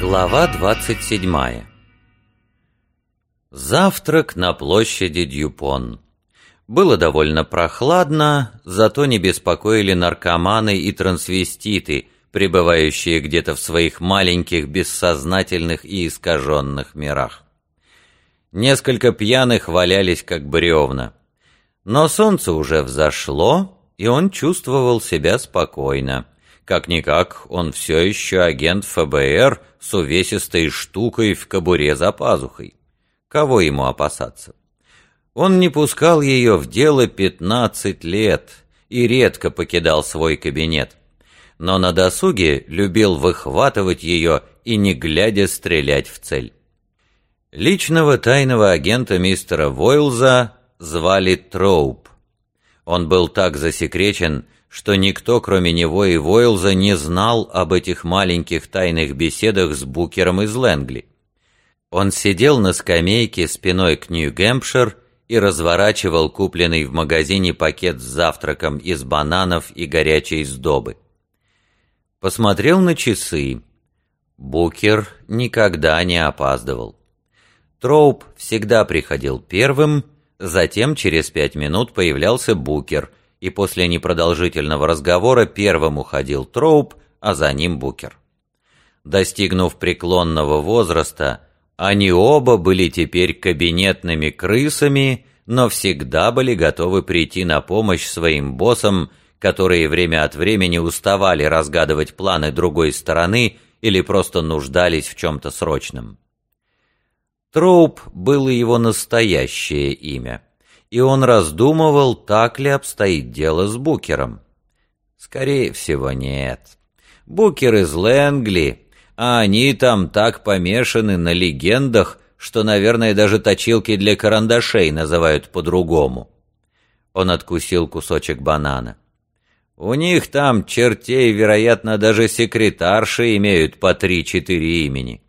Глава 27. Завтрак на площади Дюпон. Было довольно прохладно, зато не беспокоили наркоманы и трансвеститы, пребывающие где-то в своих маленьких, бессознательных и искаженных мирах. Несколько пьяных валялись как бревна. Но солнце уже взошло, и он чувствовал себя спокойно. Как-никак, он все еще агент ФБР с увесистой штукой в кобуре за пазухой. Кого ему опасаться? Он не пускал ее в дело 15 лет и редко покидал свой кабинет. Но на досуге любил выхватывать ее и, не глядя, стрелять в цель. Личного тайного агента мистера Войлза звали Троуп. Он был так засекречен, что никто, кроме него и Войлза, не знал об этих маленьких тайных беседах с Букером из Лэнгли. Он сидел на скамейке спиной к Нью-Гэмпшир и разворачивал купленный в магазине пакет с завтраком из бананов и горячей сдобы. Посмотрел на часы. Букер никогда не опаздывал. Троуп всегда приходил первым, затем через 5 минут появлялся Букер, и после непродолжительного разговора первым уходил Троуп, а за ним Букер. Достигнув преклонного возраста, они оба были теперь кабинетными крысами, но всегда были готовы прийти на помощь своим боссам, которые время от времени уставали разгадывать планы другой стороны или просто нуждались в чем-то срочном. Троуп было его настоящее имя, и он раздумывал, так ли обстоит дело с Букером. Скорее всего, нет. Букер из Лэнгли, а они там так помешаны на легендах, что, наверное, даже точилки для карандашей называют по-другому. Он откусил кусочек банана. У них там чертей, вероятно, даже секретарши имеют по 3-4 имени.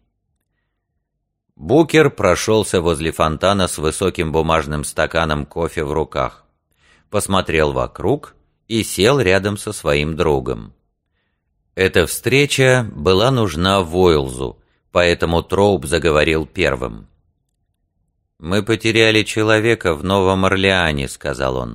Букер прошелся возле фонтана с высоким бумажным стаканом кофе в руках, посмотрел вокруг и сел рядом со своим другом. Эта встреча была нужна Войлзу, поэтому Троуп заговорил первым. «Мы потеряли человека в Новом Орлеане», — сказал он.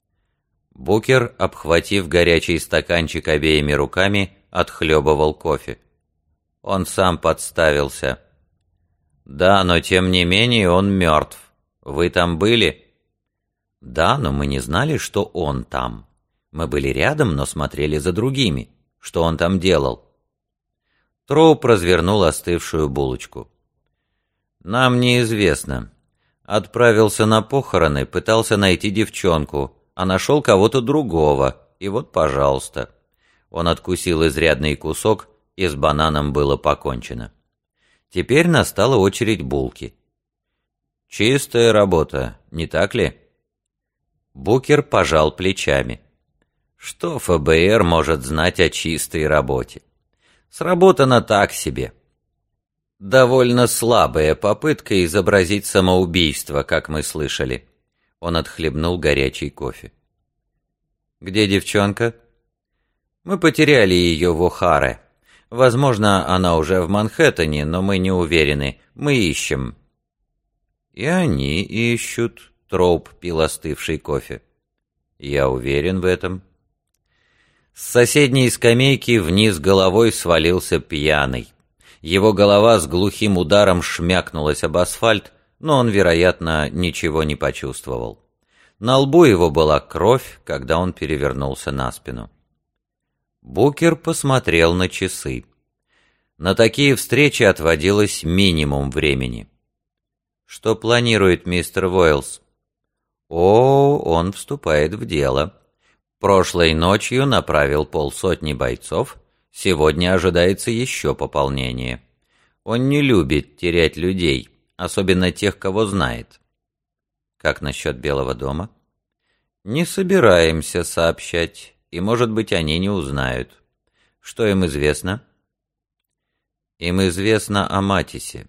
Букер, обхватив горячий стаканчик обеими руками, отхлебывал кофе. Он сам подставился. «Да, но тем не менее он мертв. Вы там были?» «Да, но мы не знали, что он там. Мы были рядом, но смотрели за другими. Что он там делал?» Троуп развернул остывшую булочку. «Нам неизвестно. Отправился на похороны, пытался найти девчонку, а нашел кого-то другого, и вот, пожалуйста». Он откусил изрядный кусок, и с бананом было покончено. Теперь настала очередь булки. «Чистая работа, не так ли?» Букер пожал плечами. Что ФБР может знать о чистой работе? Сработано так себе. Довольно слабая попытка изобразить самоубийство, как мы слышали. Он отхлебнул горячий кофе. «Где девчонка?» «Мы потеряли ее в О'Харе. Возможно, она уже в Манхэттене, но мы не уверены. Мы ищем». «И они ищут», — Троуп пил остывший кофе. «Я уверен в этом». С соседней скамейки вниз головой свалился пьяный. Его голова с глухим ударом шмякнулась об асфальт, но он, вероятно, ничего не почувствовал. На лбу его была кровь, когда он перевернулся на спину. Букер посмотрел на часы. На такие встречи отводилось минимум времени. «Что планирует мистер Войлз?» «О, он вступает в дело. Прошлой ночью направил 50 бойцов, сегодня ожидается еще пополнение. Он не любит терять людей, особенно тех, кого знает». «Как насчет Белого дома?» «Не собираемся сообщать. И, может быть, они не узнают. Что им известно?» «Им известно о Матисе».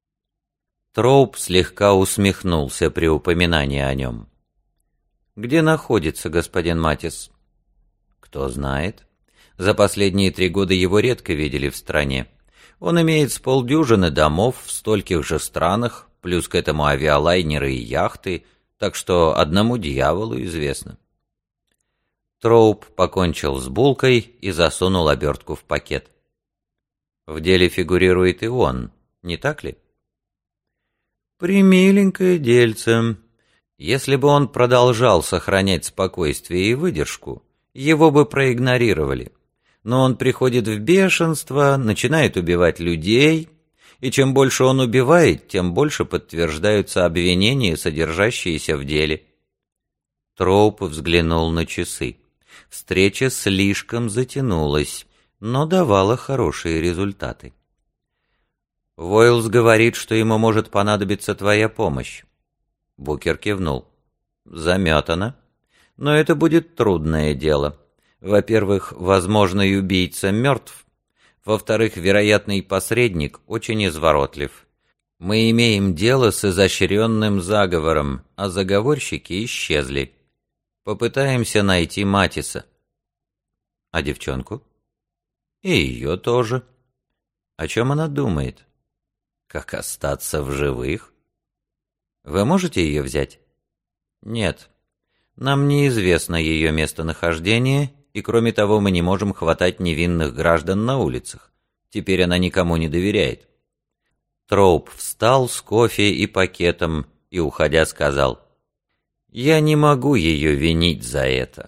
Троуп слегка усмехнулся при упоминании о нем. «Где находится господин Матис?» «Кто знает. За последние 3 года его редко видели в стране. Он имеет с полдюжины домов в стольких же странах, плюс к этому авиалайнеры и яхты, так что одному дьяволу известно. Троуп покончил с булкой и засунул обертку в пакет. В деле фигурирует и он, не так ли? Примиленькое дельце. Если бы он продолжал сохранять спокойствие и выдержку, его бы проигнорировали. Но он приходит в бешенство, начинает убивать людей, и чем больше он убивает, тем больше подтверждаются обвинения, содержащиеся в деле. Троуп взглянул на часы. Встреча слишком затянулась, но давала хорошие результаты. Войлс говорит, что ему может понадобиться твоя помощь. Букер кивнул. Заметано. Но это будет трудное дело. Во-первых, возможный убийца мертв. Во-вторых, вероятный посредник очень изворотлив. Мы имеем дело с изощренным заговором, а заговорщики исчезли. Попытаемся найти Матиса. А девчонку? И ее тоже. О чем она думает? Как остаться в живых? Вы можете ее взять? Нет. Нам неизвестно ее местонахождение, и кроме того мы не можем хватать невинных граждан на улицах. Теперь она никому не доверяет. Троуп встал с кофе и пакетом и, уходя, сказал: «Я не могу ее винить за это».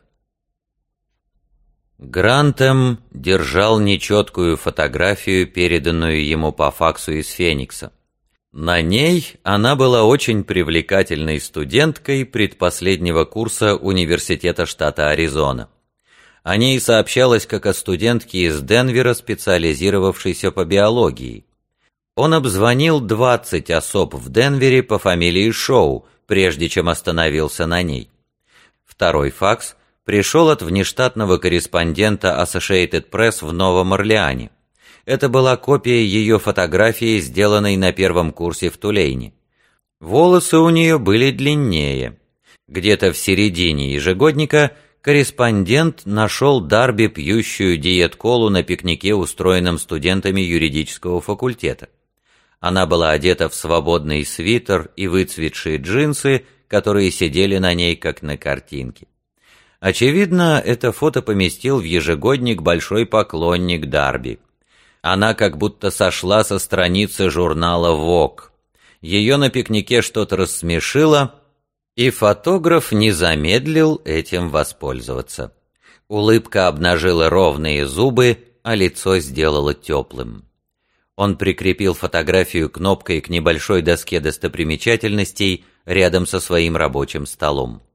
Грантем держал нечеткую фотографию, переданную ему по факсу из Феникса. На ней она была очень привлекательной студенткой предпоследнего курса университета штата Аризона. О ней сообщалось как о студентке из Денвера, специализировавшейся по биологии. Он обзвонил 20 особ в Денвере по фамилии Шоу, прежде чем остановился на ней. Второй факс пришел от внештатного корреспондента Associated Press в Новом Орлеане. Это была копия ее фотографии, сделанной на первом курсе в Тулейне. Волосы у нее были длиннее. Где-то в середине ежегодника корреспондент нашел Дарби, пьющую диет-колу на пикнике, устроенном студентами юридического факультета. Она была одета в свободный свитер и выцветшие джинсы, которые сидели на ней, как на картинке. Очевидно, это фото поместил в ежегодник большой поклонник Дарби. Она как будто сошла со страницы журнала Vogue. Ее на пикнике что-то рассмешило, и фотограф не замедлил этим воспользоваться. Улыбка обнажила ровные зубы, а лицо сделало теплым. Он прикрепил фотографию кнопкой к небольшой доске достопримечательностей рядом со своим рабочим столом.